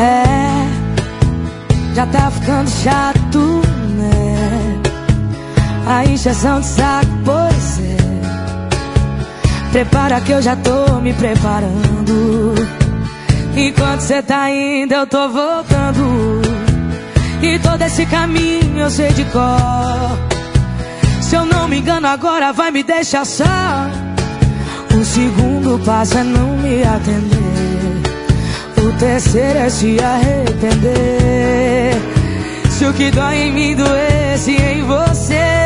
É, já tá ficando chato, né? A encheção de saco, pois é. Prepara que eu já tô me preparando. Enquanto cê tá indo, eu tô voltando. E todo esse caminho eu sei de cor. Se eu não me engano agora vai me deixar só. O segundo passo é não me atender. O terceiro é se arrepender. Se o que dói em mim doesse em você.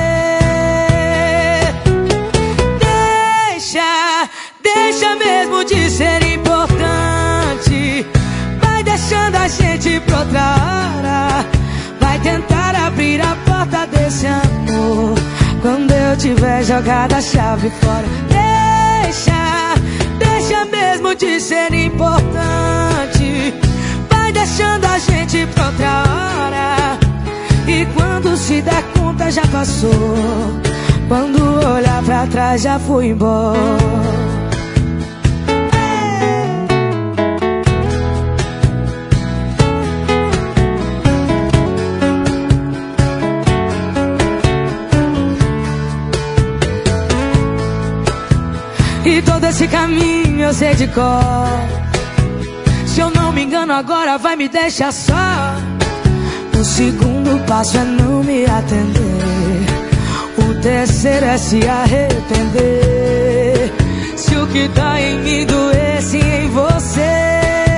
Deixa mesmo de ser importante. Vai deixando a gente pra outra hora. Vai tentar abrir a porta desse amor quando eu tiver jogado a chave fora. Deixa mesmo de ser importante. Vai deixando a gente pra outra hora. E quando se der conta já passou. Quando olhar pra trás já fui embora. E todo esse caminho eu sei de cor. Se eu não me engano agora vai me deixar só. O segundo passo é não me atender. O terceiro é se arrepender. Se o que dá em mim doesse em você.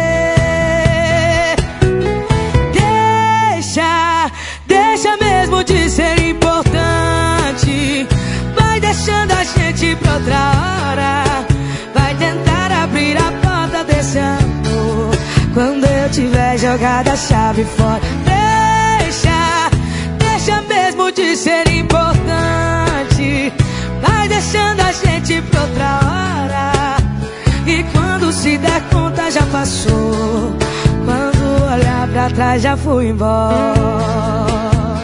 Deixa mesmo de ser importante. Vai deixando a gente pra outra hora. Vai tentar abrir a porta desse amor quando eu tiver jogado a chave fora. Deixa mesmo de ser importante. Vai deixando a gente pra outra hora. E quando se der conta já passou. Quando olhar pra trás já fui embora.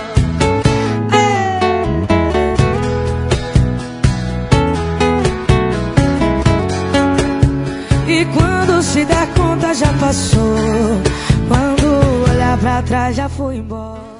E quando se der conta já passou. Quando olhar pra trás já fui embora.